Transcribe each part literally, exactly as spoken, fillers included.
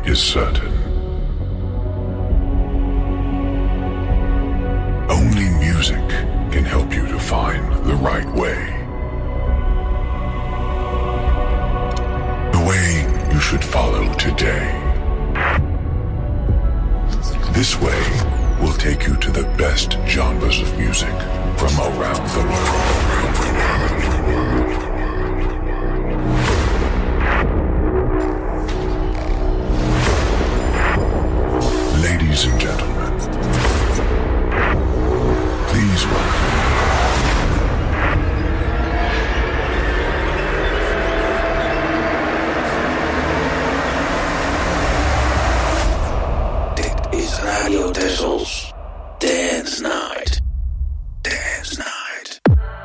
is certain. Only music can help you to find the right way. The way you should follow today. This way will take you to the best genres of music from around the world. Ladies and gentlemen, please welcome. Radio Tessel's Dance Night. Dance Night.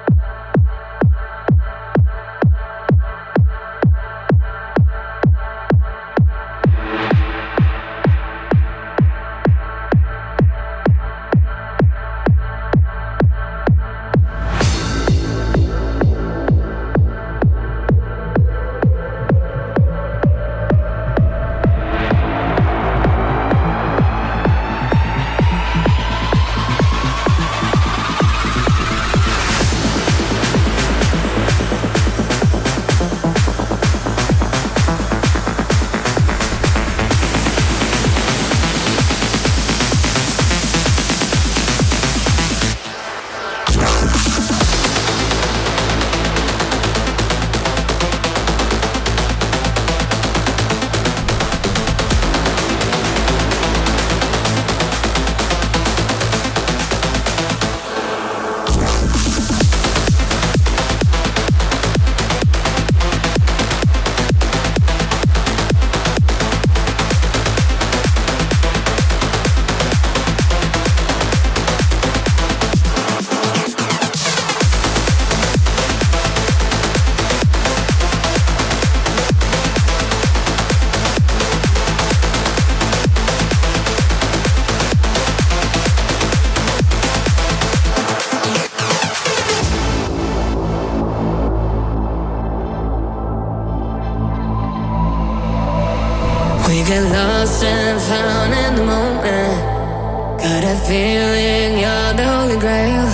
Get lost and found in the moment. Got a feeling you're the Holy Grail.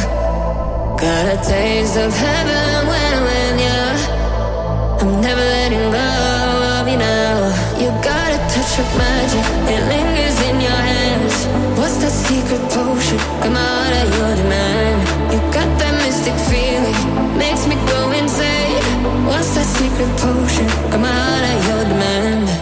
Got a taste of heaven when I'm with you. I'm never letting go of you now. You got a touch of magic, it lingers in your hands. What's that secret potion? Come out of your demand. You got that mystic feeling, makes me go insane. What's that secret potion? Come out of your demand.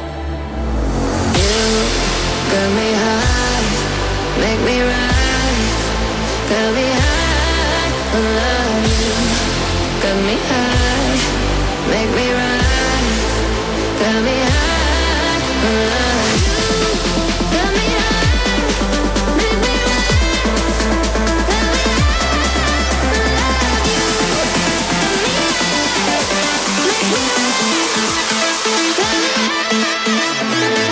Got me high, make me rise. Got me high, I love you. Got me high, make me rise. Got me high, I love you. Got me high, make me rise. Got me high, I love you. Got me high, make me rise. Got me high.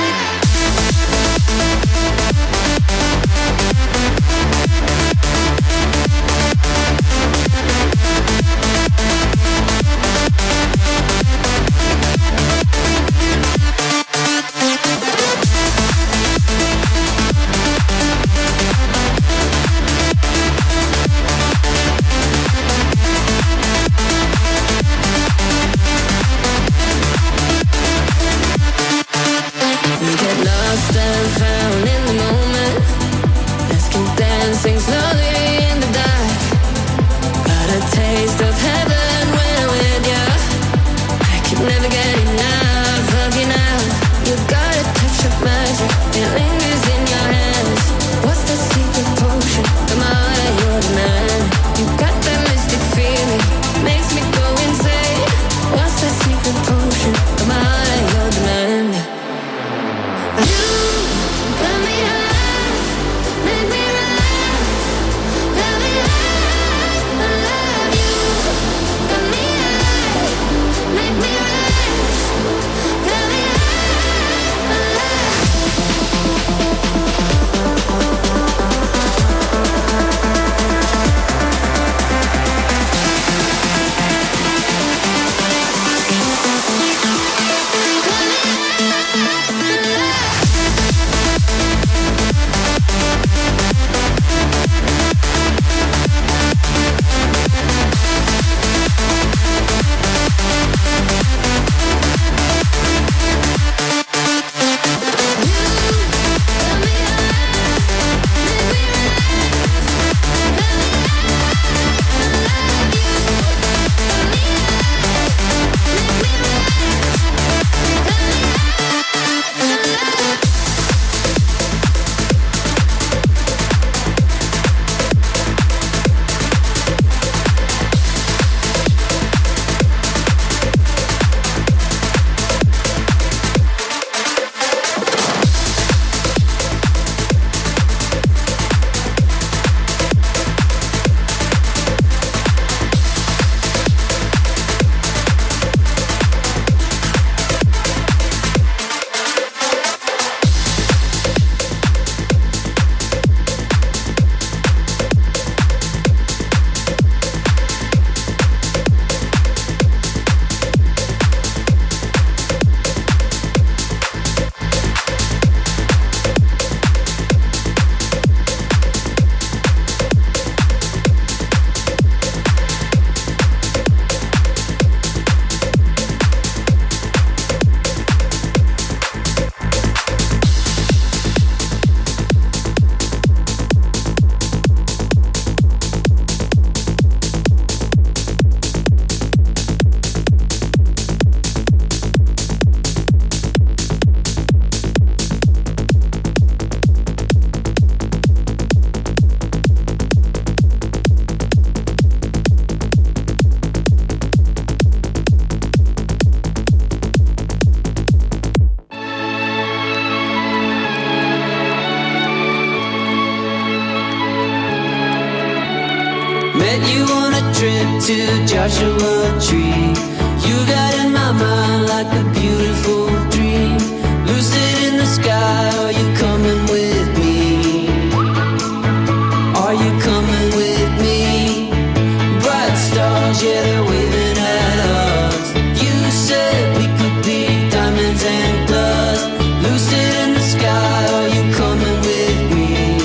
to Joshua Tree. You got in my mind like a beautiful dream. Lucid in the sky, are you coming with me? Are you coming with me? Bright stars, yeah, they're waving at us. You said we could be diamonds and dust. Lucid in the sky, are you coming with me?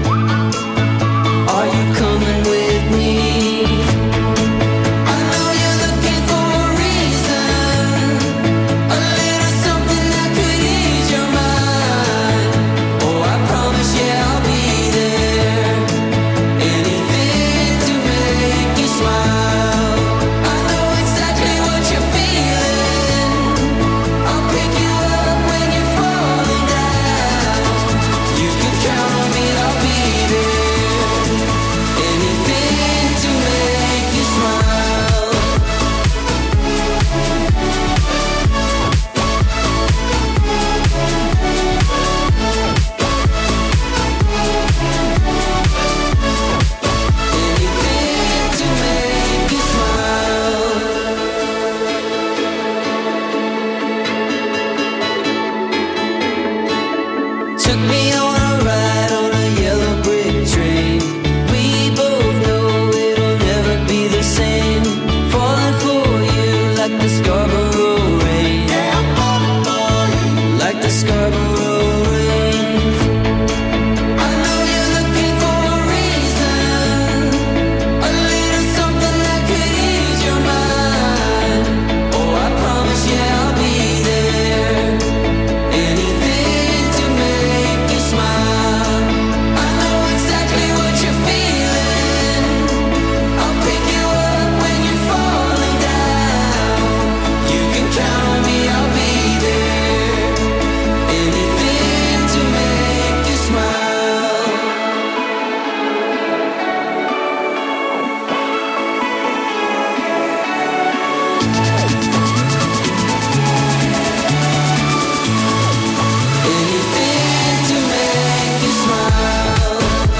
Are you coming with me? I know you're looking for a reason, a little something that could ease your mind. Oh, I promise, yeah, I'll be there. Anything to make you smile. I know exactly what you're feeling. I'll pick you up when you're falling down. You can count on me, I'll be there. Anything to make you smile. Anything to make you smile. Took me on a ride on a yellow brick train. We both know it'll never be the same. Falling for you like the Scarborough rain. Like the Scarborough rain. I know you're looking for a reason, a little something that could ease your mind. Oh, I promise, yeah, I'll be there. Anything to make you smile. I know exactly what you're feeling. I'll pick you up when you're falling down. You can count on me, I'll be there. Anything to make you smile. Anything to make you smile.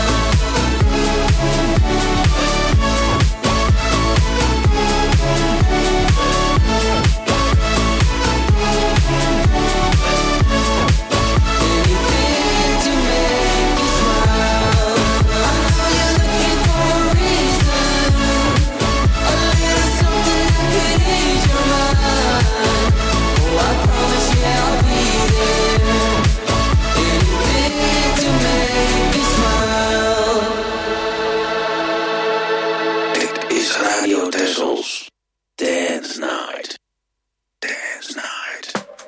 Anything to make you smile. I know you're looking for a reason, a little something that could ease your mind. Oh, I promise, yeah, I'll be there. Anything to make you smile. Dit is Radio Tessels. Dance Night. Dance Night.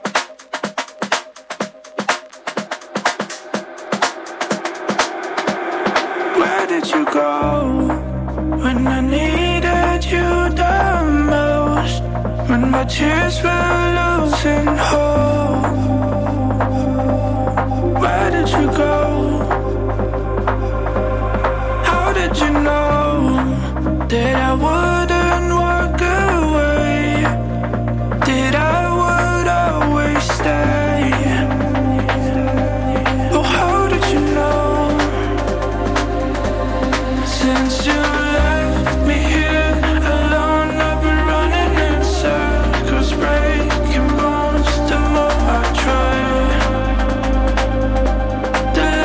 Where did you go when I needed you the most? When my tears were losing hope. Where did you go? How did you know that I wouldn't walk away? That I would always stay? Oh, how did you know? Since you left me here alone, I've been running in circles, breaking bones the more I try. The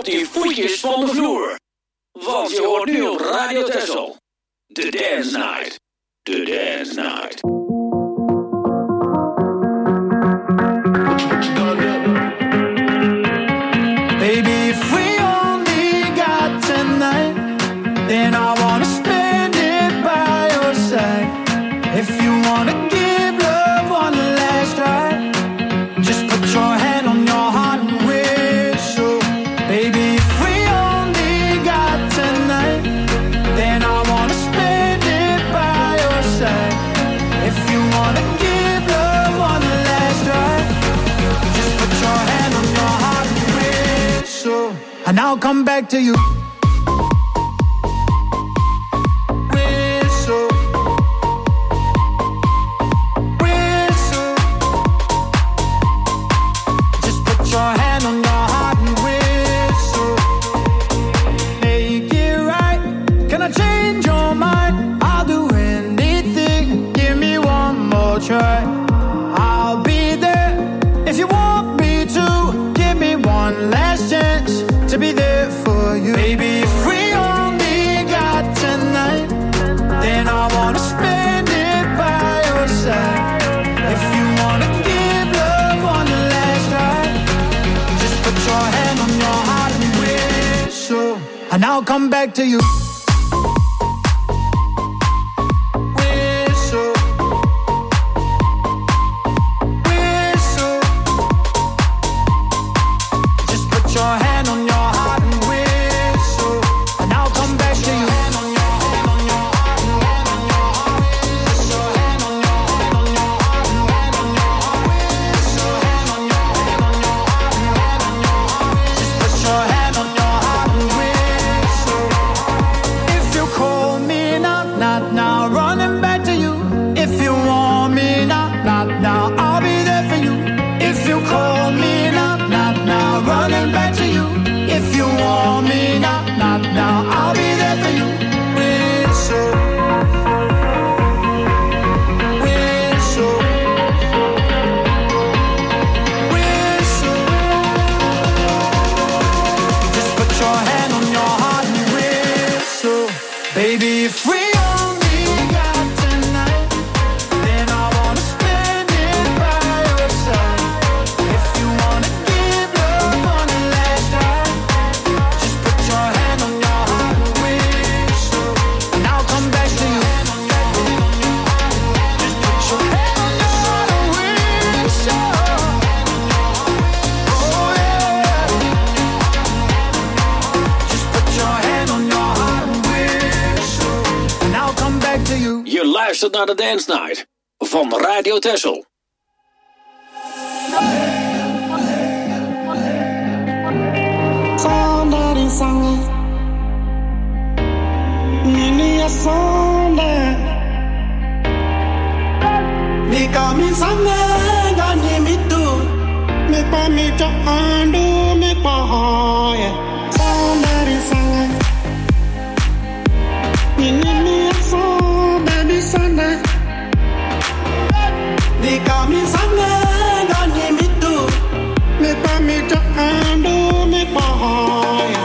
die voetjes van de vloer. Want je hoort nu op Radio Texel. The Dance Night. The Dance Night. Baby, if we only got tonight, then I wanna spend it by your side. If you wanna give love one last try, just put your hand on your heart and whistle. Baby, if we only got tonight, then I wanna spend it by your side. If you wanna give love one last try, just put your hand on your heart and whistle, and I'll come back to you. Whistle, whistle, just put your hand on your heart and whistle. Make it right. Can I change your mind? I'll do anything. Give me one more try. I'll be there if you want me to. Give me one last chance to be there for you. Baby, if we only got tonight, then I wanna spend it by your side. If you wanna give love one last try, just put your hand on your heart and whistle, and I'll come back to you. Whistle, whistle, just put your hand on your heart and whistle, and I'll come back to you. Baby, if we only got tonight, then I wanna spend it by your side. If you wanna give love one last try, just put your hand on your heart and whistle, and I'll come back to you. Just put your hand on your heart and whistle. Oh yeah. Just put your hand on your heart and whistle, and I'll come back to you. Je luistert naar de Dance Night van Radio Texel. Somebody sang it. Nini a song it. Me come in sang it, gani me do. Me pa me to undo me pa hoye. Somebody sang it. Nini a song, baby sang it. Me come in sang it, gani me do. Me pa me to undo me pa hoye.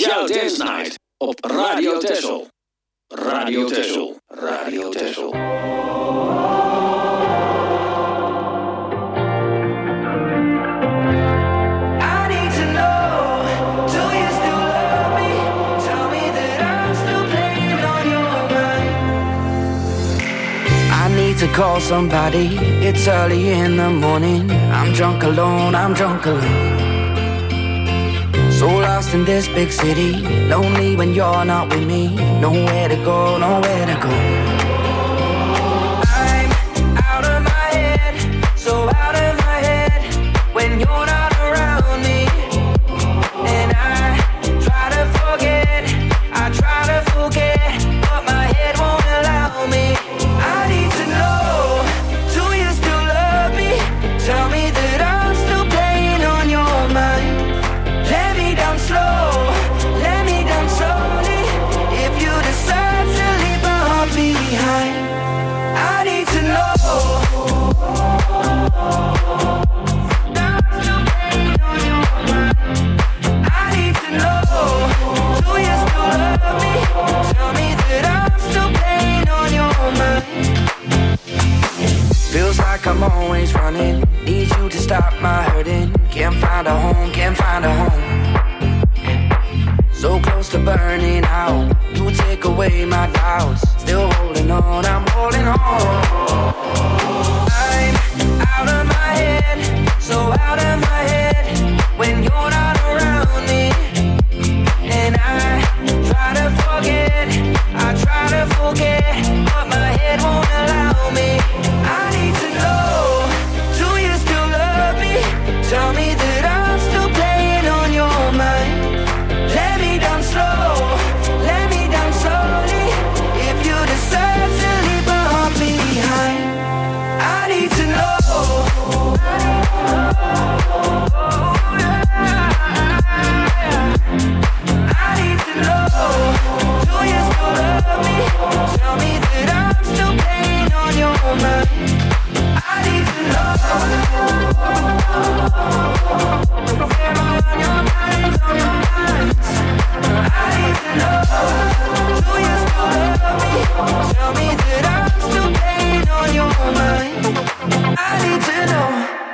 Speciaal Dance Night op Radio Texel. Radio Texel. Radio Texel. To call somebody, it's early in the morning. I'm drunk alone, I'm drunk alone. So lost in this big city, lonely when you're not with me. Nowhere to go, nowhere to go. I'm out of my head, so out of my head when you're not around me. And I try to forget, I try to forget, but my head won't allow me. I need to know, do you still love me? Tell me that I'm still playing on your mind. Let me down slow, let me down slowly. If you decide to leave my heart behind, I need to know. I'm still playing on your mind. I need to know, do you still love me? Tell me that I'm still playing on your mind. Feels like I'm always running, need you to stop my hurting. Can't find a home, can't find a home. So close to burning out, you take away my doubts. Still holding on, I'm holding on. I'm out of my head, so out of my head when you're not around me. And I try to forget, I try to forget, but my head won't allow me. I need to know, do you still love me? Tell me that I'm still playing on your mind. Let me down slow, let me down slowly. If you decide to leave my heart behind, I need to know. I need to know, do you still love me? Tell me that I'm still playing on your mind. I need to know. Am I on your mind, on your mind? I need to know, do you still love me? Tell me that I'm still playing on your mind. I need to know.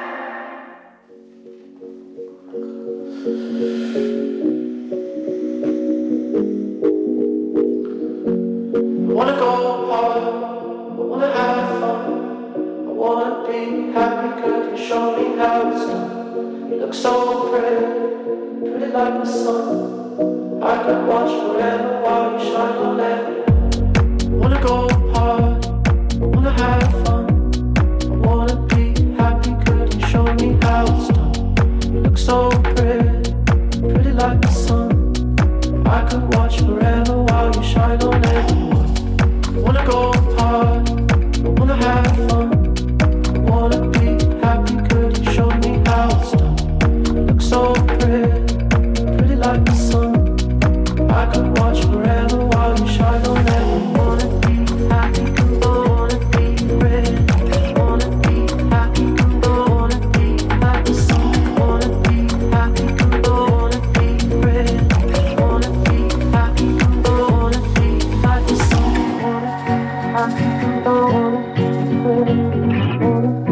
I wanna go hard, I wanna have fun, I wanna be happy, could you show me how it's done? You look so pretty, pretty like the sun. I could watch forever while you shine on everyone. I wanna go hard, I wanna have fun, I wanna be happy, could you show me how it's done? You look so pretty, pretty like the sun. I could watch forever while you shine on everyone. I wanna go hard, I wanna have fun, I wanna be happy, could you show me how it's done? You look so pretty, pretty like the sun. I could watch forever while you shine on everyone. Wanna be happy, I wanna be ready. Wanna be happy, I wanna be like the sun. Wanna be happy, I wanna be ready. Wanna be happy, I wanna be like the sun. Wanna be happy, I wanna be ready. Wanna be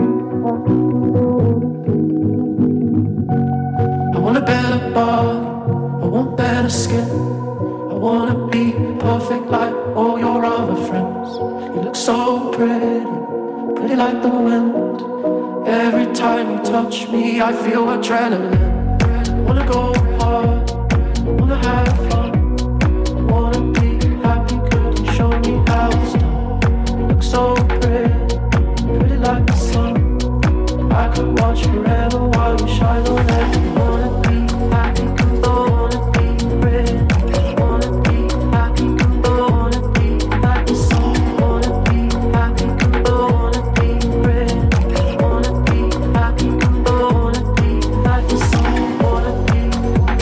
happy, I want a better body, I want better skin. I wanna be perfect like all your other friends. You look so pretty, pretty like the wind. Every time you touch me, I feel adrenaline. I wanna go hard, I wanna have fun, I wanna be happy, could you show me how it's done? You look so pretty, pretty like the sun. I could watch forever while you shine on everyone. Wanna be happy, I wanna be ready. Wanna be happy, I wanna be like the sun. Wanna be happy, I wanna be ready. Wanna be happy, I wanna be like the sun. Wanna be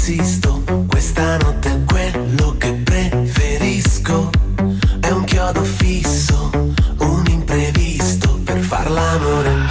insisto, questa notte è quello che preferisco. È un chiodo fisso, un imprevisto per far l'amore.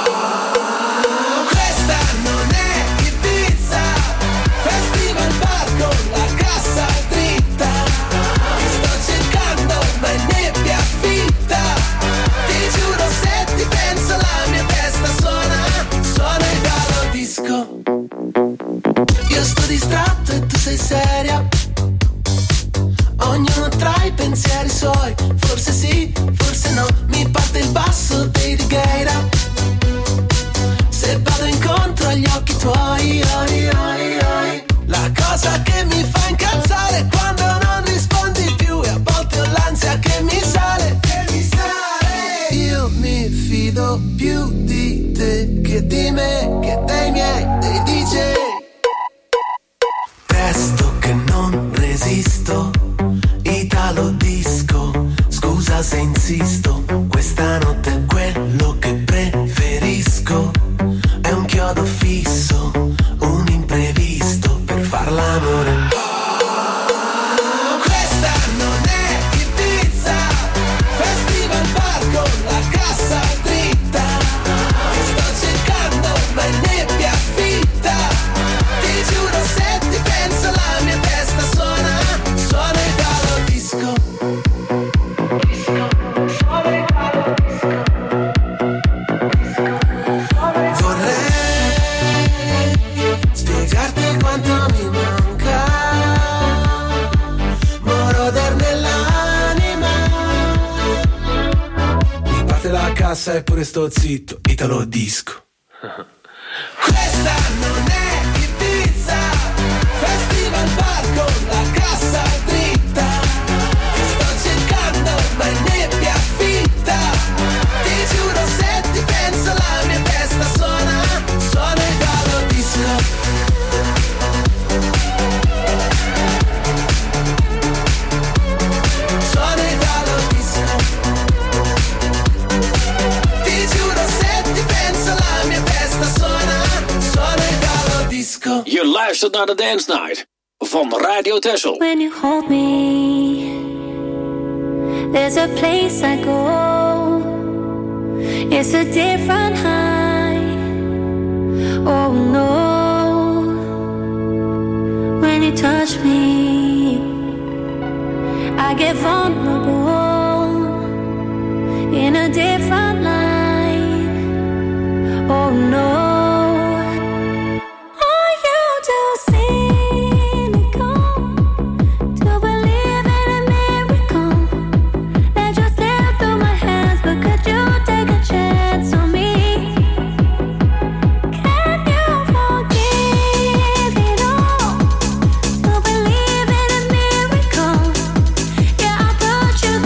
Questa non è Ibiza, festival bar con la cassa dritta. Ti sto cercando ma in nebbia fitta. Ti giuro se ti penso la mia testa suona, suona il gallo disco. Io sto distratto e tu sei seria. Ognuno tra i pensieri suoi, forse sì, forse no. Mi parte il basso dei Righeira. Se vado incontro agli occhi tuoi, oi, oi, oi. La cosa che mi fa incazzare è quando non rispondi più. E a volte ho l'ansia che mi sale, che mi sale. Io mi fido più di te che di me, che dei miei, dei D J. Presto che non resisto, Italo disco, scusa se insisto, questa notte è quello che preferisco. È un chiodo fisso, un imprevisto per far l'amore. Questa non è Ibiza, festival bar con la cassa dritta. Ti sto cercando ma in nebbia fitta. Ti giuro se ti penso la mia testa suona, suona il gallo disco. Vorrei spiegarti quanto mi manca, moroder nell'anima. Mi parte la cassa e pure sto zitto, Italo disco. Questa non è Ibiza, festival bar con la cassa dritta. Ti sto cercando ma in nebbia fitta. Ti giuro se ti penso la mia testa suona, suona il gallo disco. Suona il gallo disco. Ti giuro se ti penso la mia testa suona, suona il gallo disco. Je luistert naar de Dance Night van Radio Texel. When you hold me, there's a place I go. It's a different high. Oh no. When you touch me, I get vulnerable in a different light. Oh no. Are you too cynical to believe in a miracle that just slipped through my hands? But could you take a chance on me? Can you forgive it all to believe in a miracle? Yeah, I put you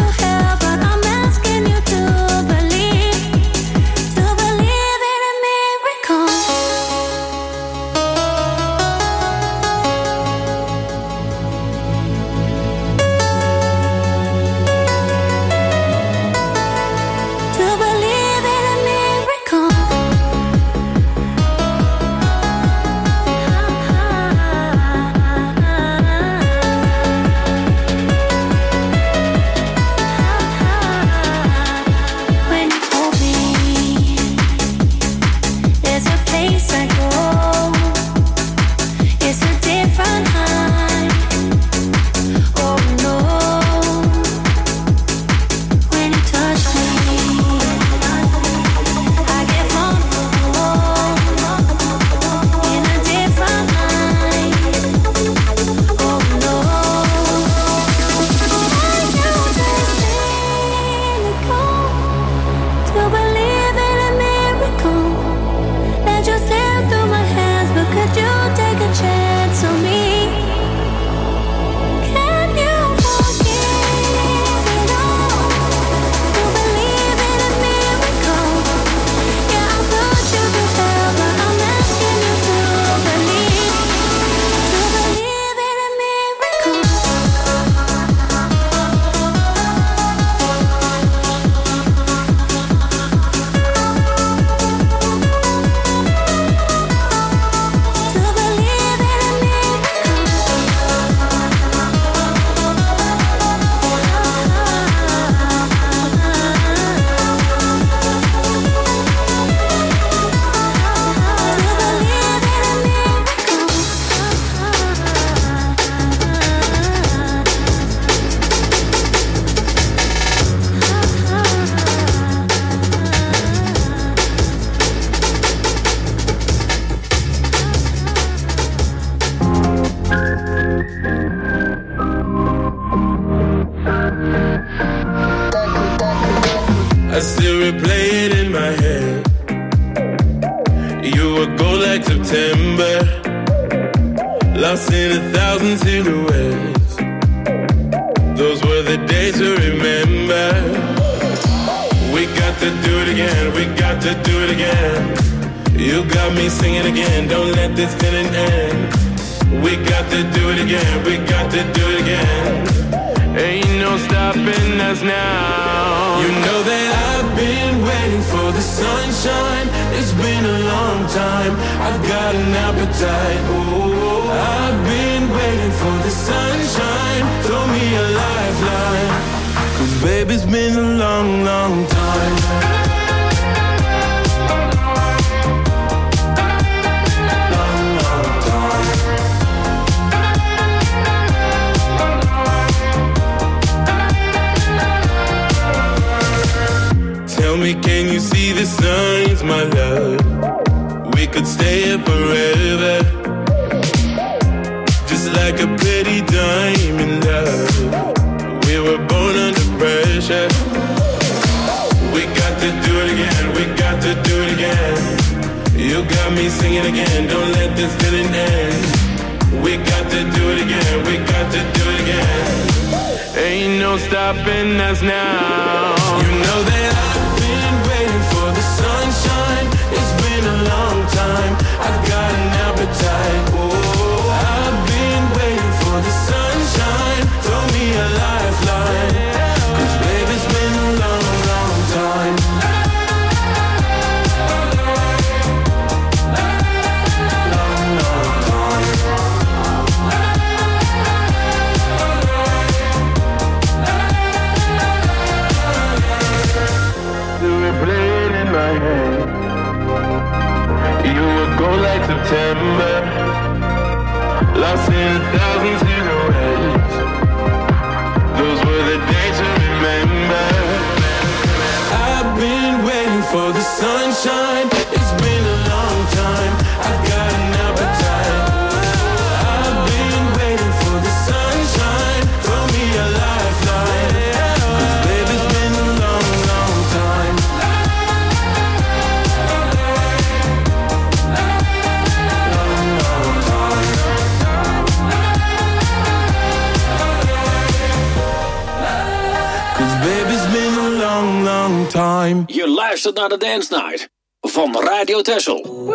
I still replay it in my head. You were gold like September, lost in a thousand silhouettes. Those were the days to remember. We got to do it again, we got to do it again. You got me singing again, don't let this feeling end. We got to do it again, we got to do it again. Ain't no stopping us now. You know that I've been waiting for the sunshine. It's been a long time, I've got an appetite. Oh, I've been waiting for the sunshine. Throw me a lifeline, 'cause baby, it's been a long, long time. Tell me, can you see the signs, my love? We could stay here forever, just like a pretty diamond, love. We were born under pressure. We got to do it again, we got to do it again. You got me singing again, don't let this feeling end. We got to do it again, we got to do it again. Ain't no stopping us now. You know that I've been waiting for the sunshine. It's been a long time, I've got an appetite. Oh, I've been waiting for the sunshine. Throw me a lifeline, 'cause baby, it's been a long, long time. Long, long time. My head. You were gold like September, lost in a thousand silhouettes. Those were the days to remember. I've been waiting for the sunshine. It's been a long time, I've got an appetite. I've been waiting for the sunshine. Throw me a lifeline, 'cause baby, it's been a long, long time. Long, long time. Je luistert naar de Dance Night van Radio Texel.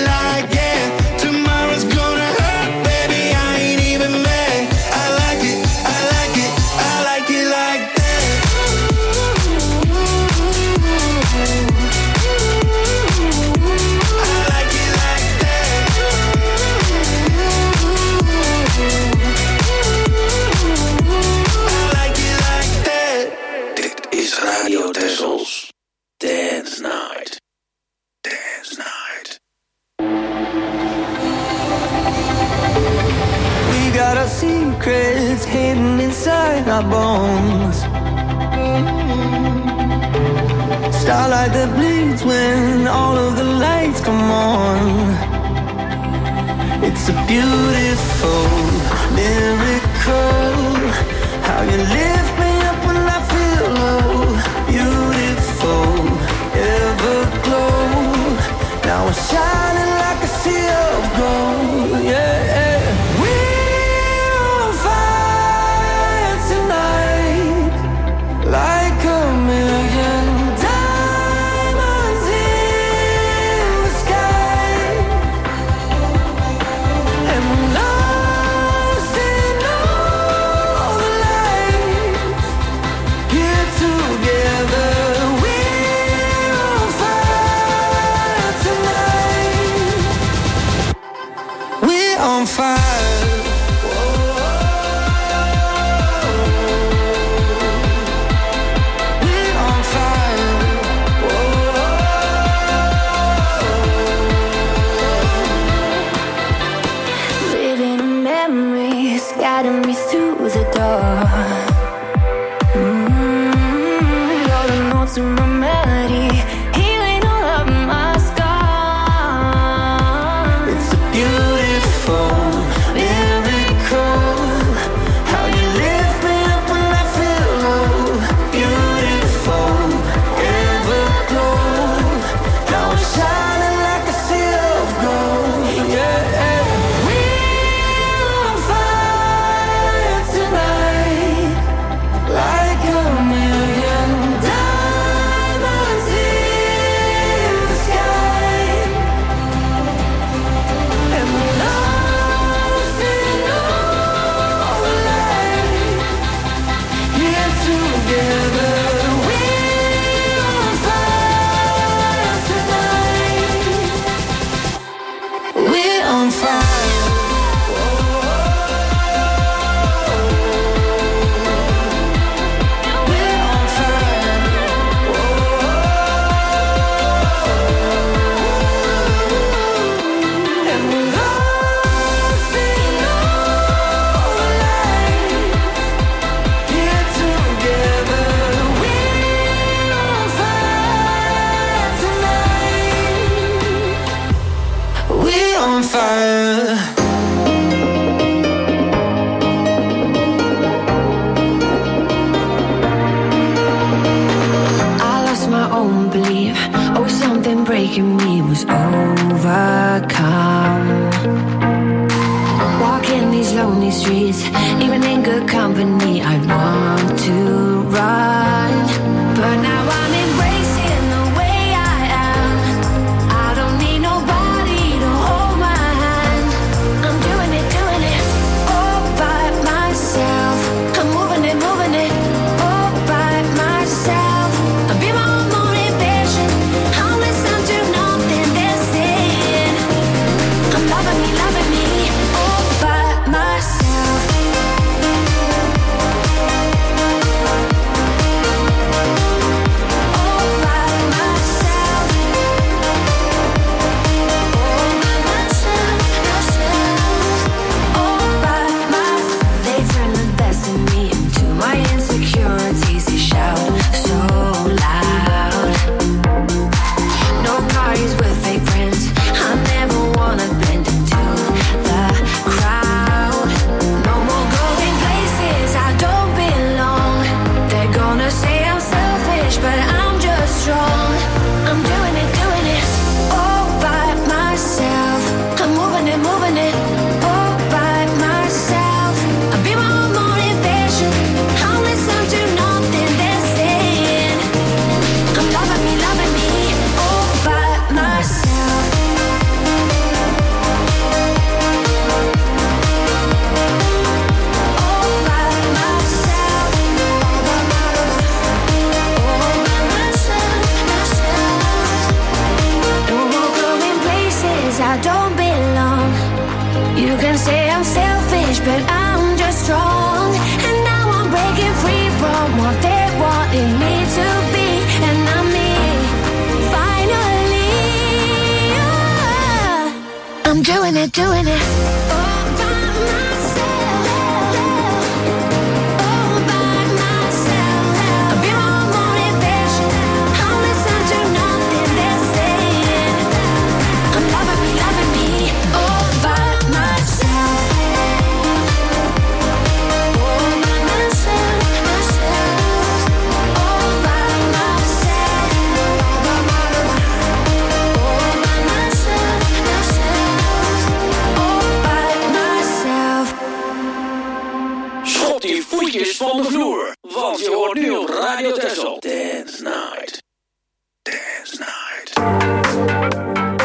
Tomorrow's gonna hurt, baby, I ain't even mad. I like it. secrets hidden inside our bones. Starlight that bleeds when all of the lights come on. It's a beautiful miracle how you lift me up when I feel low. Beautiful everglow. Now we're shining like a sea of gold. Yeah. Like a million diamonds in the sky, and we're lost in all the lights. Here together, we're on fire tonight. We're on fire. Guiding me through the door. Mm-hmm. You're the notes in my melody, healing all of my scars. It's a beautiful miracle how you lift me up when I feel low. Beautiful everglow. Now I'm shining like a sea of gold. Yeah. Like a million diamonds in the sky, and we're lost in all the lights. Here together, we're on fire tonight. We're on fire. Fire. I lost my own belief. Oh, something breaking me was overcome. Walking these lonely streets, even in good company, I'd want to run. But now I'm embracing the way I am. I don't need nobody to hold my hand. I'm doing it, doing it all by myself. I'm moving it, moving it all by myself. I'll be my own motivation. I'll listen to nothing they're saying. I'm loving me, loving me all by myself. All by myself. All by myself, myself. All by myself. They turn the best in me into my insecurities. They shout so loud. No parties with fake friends. I never wanna blend into the crowd. No more going places I don't belong. They're gonna say I'm selfish, but I'm just strong. I'm doing it, doing it all by myself. I'm moving it, moving it all by myself. I'll be my own motivation. I'll listen to nothing they're saying. I'm loving me, loving me all by myself. All by myself. All by myself, myself. No more going places I don't belong. You can say I'm selfish, but I'm just strong. And now I'm breaking free from what they wanted me to be. And I'm me, finally. Yeah. I'm doing it, doing it all by myself. die voetjes van de vloer. Want je hoort nu op Radio Texel. Dance Night. Dance Night.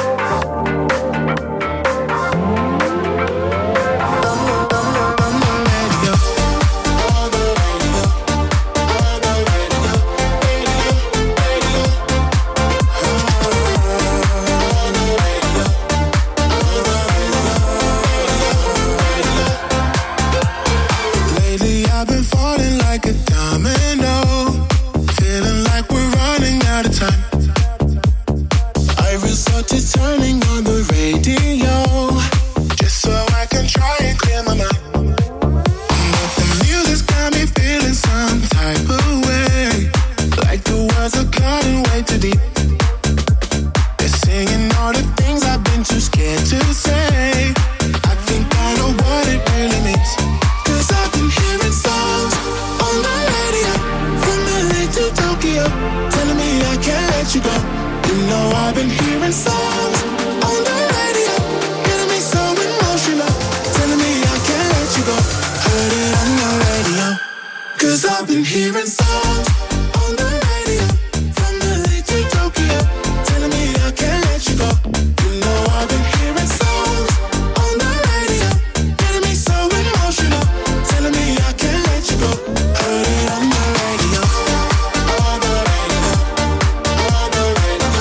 Turning on the radio just so I can try and clear my mind. But the music's got me feeling some type of way, like the words are cutting way too deep. They're singing all the things I've been too scared to say. I think I know what it really means, 'cause I've been hearing songs on the radio from L A to Tokyo, telling me I can't let you go. You know I've been hearing songs on the radio, getting me so emotional, telling me I can't let you go. Heard it on the radio, 'cause I've been hearing songs on the radio from L A to Tokyo, telling me I can't let you go. You know I've been hearing songs on the radio, getting me so emotional, telling me I can't let you go. Heard it on the radio, on the radio, on the radio.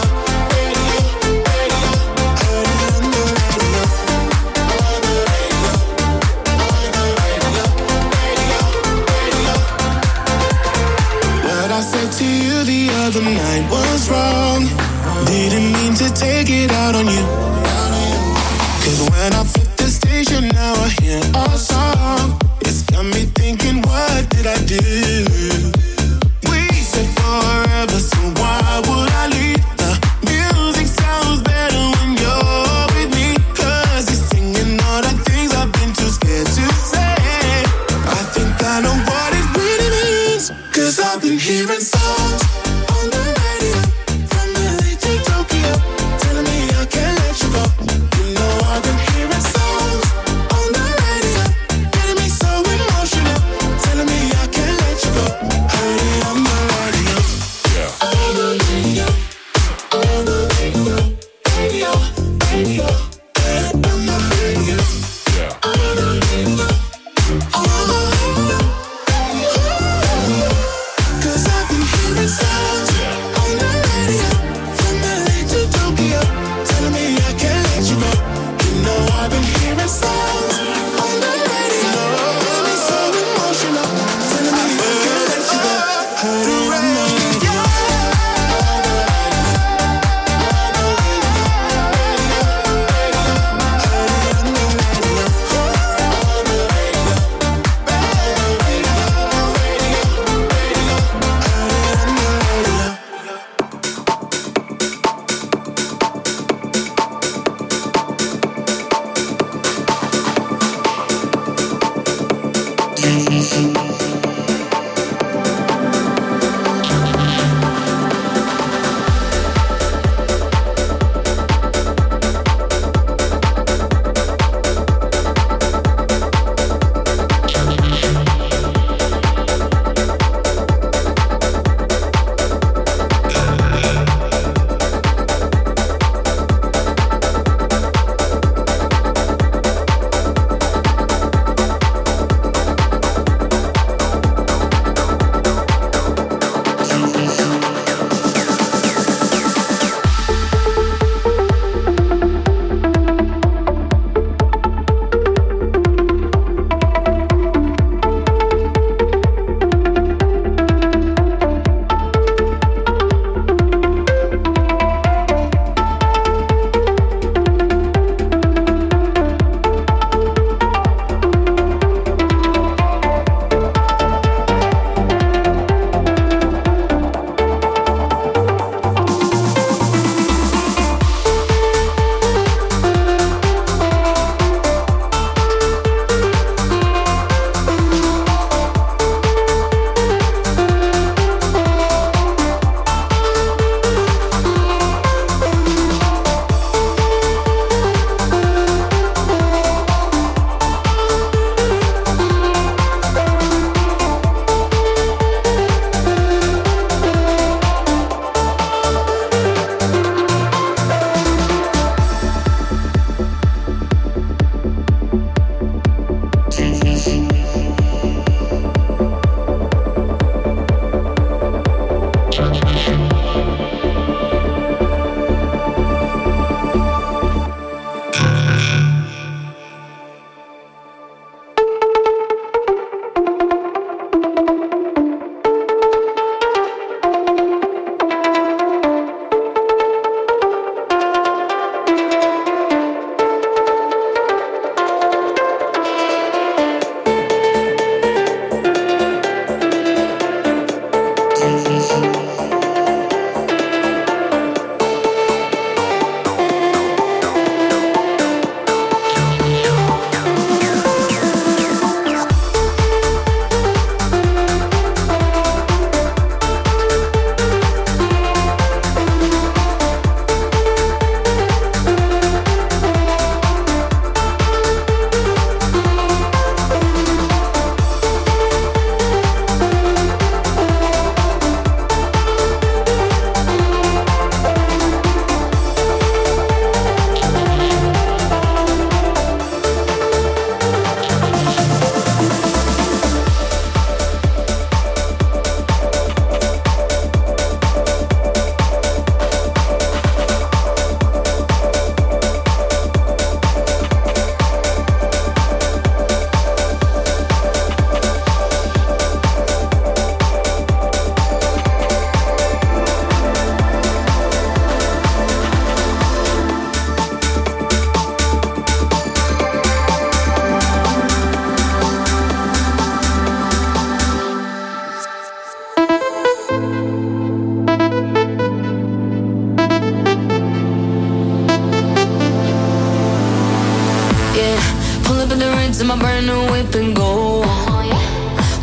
To you the other night was wrong. Didn't mean to take it out on you. 'Cause when I flip the station now I hear our song. It's got me thinking, what did I do? We said forever, so why would I leave? The music sounds better when you're with me, 'cause you're singing all the things I've been too scared to say. I think I know what it really means, 'cause I've been hearing songs on the radio from L A to Tokyo, telling me I can't let you go. You know I've been hearing songs on the radio, getting me so emotional, telling me I can't let you go. Heard it on the radio, yeah. On the radio, on the radio, radio, radio, heard it on the radio, yeah. On the radio, on the radio. 'Cause I've been hearing songs on the radio from L A to Tokyo, telling me I can't let you go. You know I've been hearing songs on the radio, getting me so emotional, telling me I can't let you go. Heard it on the radio, on the radio, on the radio, radio, radio. Heard it on the radio, on the radio, on the radio, radio, radio.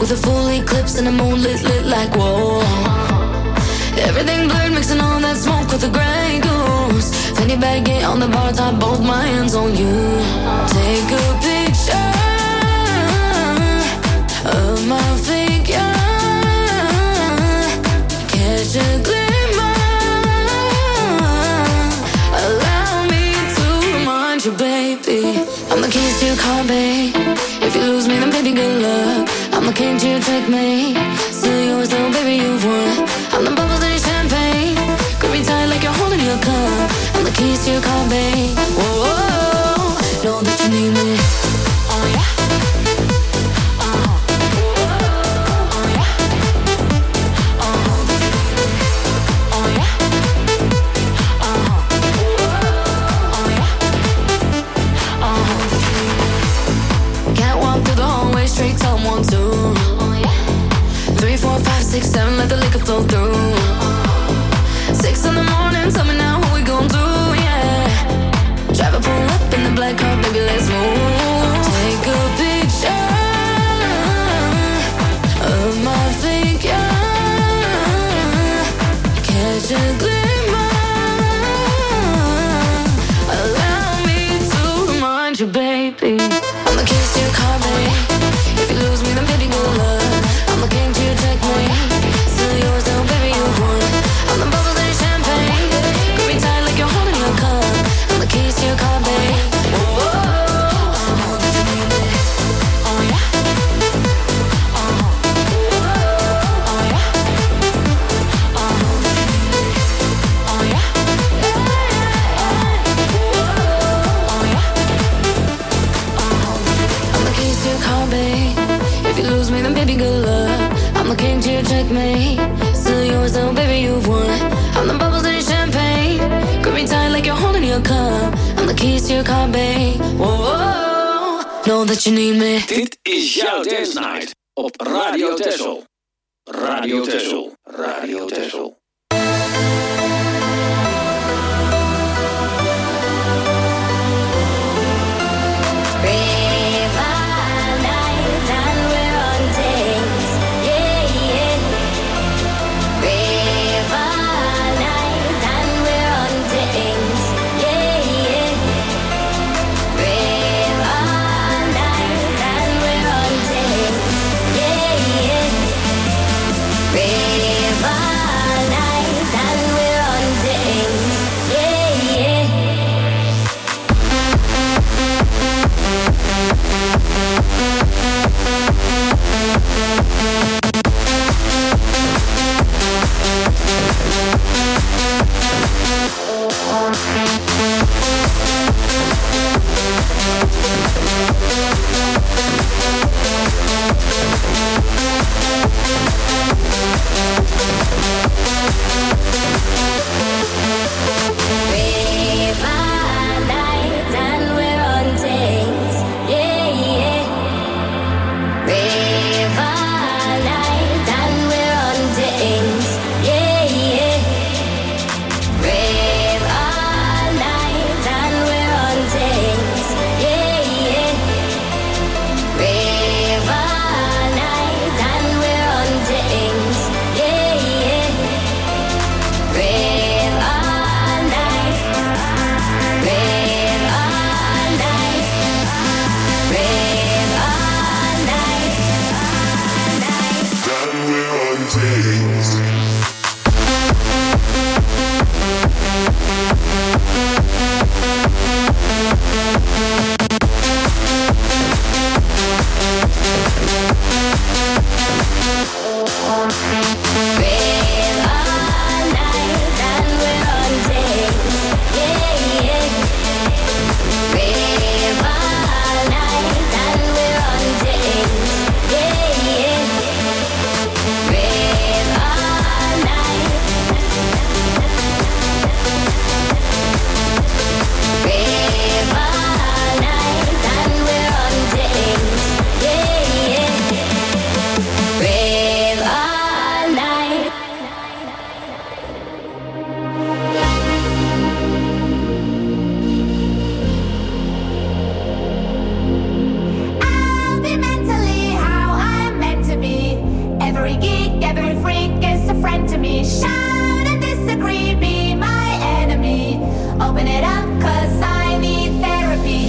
with a full eclipse and the moon lit, lit like whoa. Everything blurred, mixing all that smoke with the Grey Goose. Fanny baggy on the bar top, both my hands on you. Take a picture of my figure, catch a glimmer, allow me to remind you, baby, I'm the keys to your car, babe. If you lose me, then baby, good luck. I'm the king to your checkmate. Still yours though, baby, you've won. I'm the bubbles in your champagne. Grip me tight like you're holding your cup. I'm the keys to your car, babe. Whoa, whoa, whoa. Know that you need me. Oh yeah. Straight on one, two, three, four, five, six, seven, let the liquor flow through. Six in the morning, tell me now what we gon' do, yeah. Drive a pull up in the black car, baby, let's move. Take a picture of my figure, catch a glimmer, allow me to remind you, baby, I'm the keys to your car, babe. If you lose me, then baby, good luck. I'm the king to your checkmate. Still yours though, baby, you've won. I'm the bubbles in your champagne. Grip me tight like you're holding your cup. I'm the keys to your car, babe. Whoa, whoa, whoa. Know that you need me. Oh yeah. Uh-huh. Oh yeah. Uh-huh. Know that you need me. Oh yeah. Yeah, yeah, yeah. Oh yeah. Uh-huh. I'm the keys to your car, babe. If you lose me, then baby, good luck. I'm the king to your checkmate. Still yours though, baby, you've won. I'm the bubbles in your champagne. Grip me tight like you're holding your cup. I'm the keys to your car, babe. Whoa, whoa, whoa. Know that you need me. Dit is jouw Dance Night op Radio Texel. Radio Texel. Radio Texel. Rave friend to me. Shout and disagree, be my enemy. Open it up, cause I need therapy.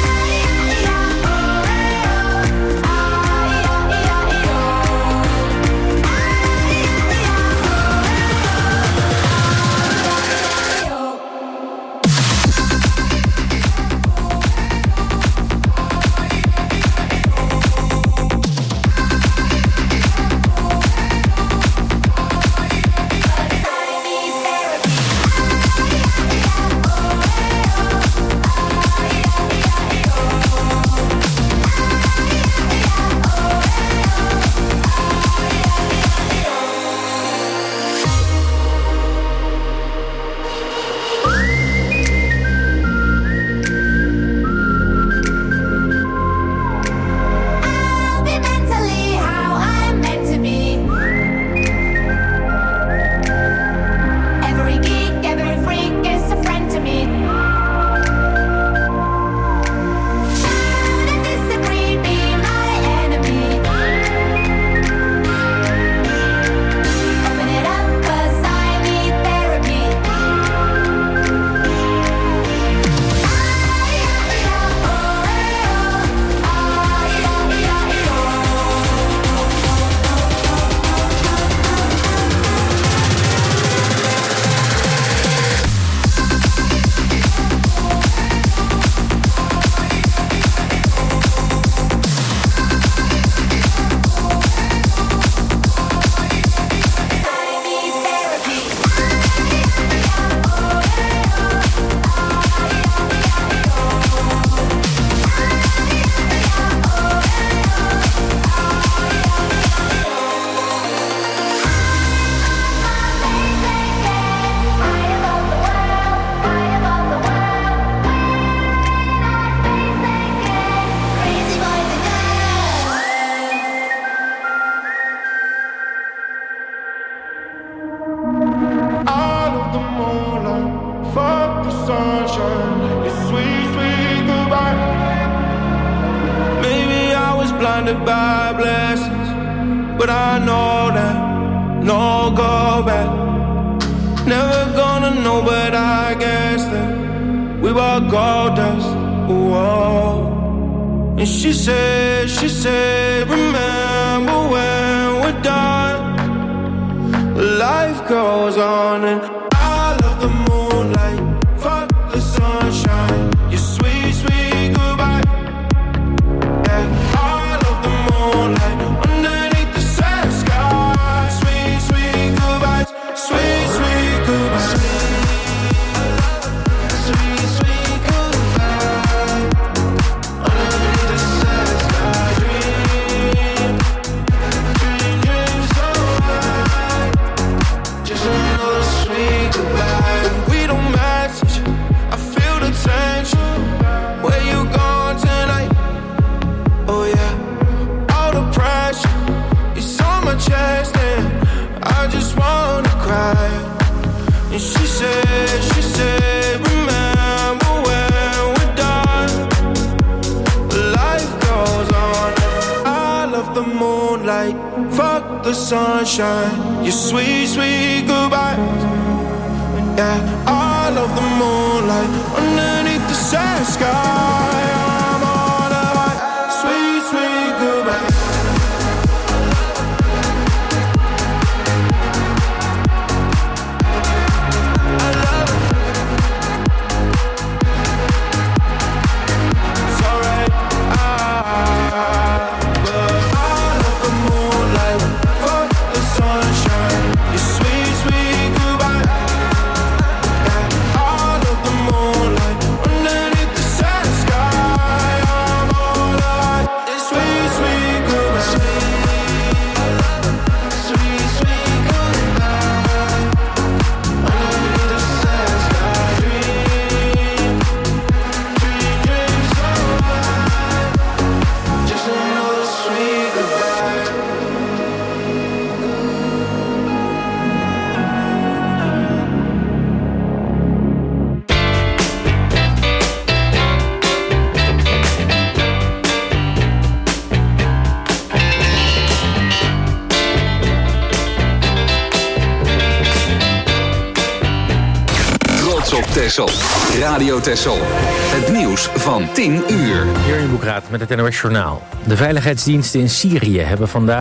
Blinded by blessings, but I know that no go back. Never gonna know, but I guess that we were gold dust. Whoa. And she said, she said, remember when we're done, life goes on, and I love the moonlight, fuck the sunshine, your sweet, sweet goodbye. Moonlight underneath the sad sky. Sweet, sweet goodbyes. Sweet, sweet goodbyes. Sweet, sweet goodbye. Underneath the sad sky. Dream, dream, dream so high. Just another sweet goodbye. When we don't message, I feel the tension. Where you going tonight? Oh yeah. Pressure, it's on my chest and I just wanna cry. And she said, she said, remember when we're done, life goes on. I love the moonlight, fuck the sunshine, your sweet, sweet goodbye. Yeah, I love the moonlight underneath the sad sky. I'm on a high, sweet, sweet goodbye. Sky. Texel. Radio Texel. Het nieuws van tien uur. Hier in Boekraad met het N O S Journaal. De veiligheidsdiensten in Syrië hebben vandaag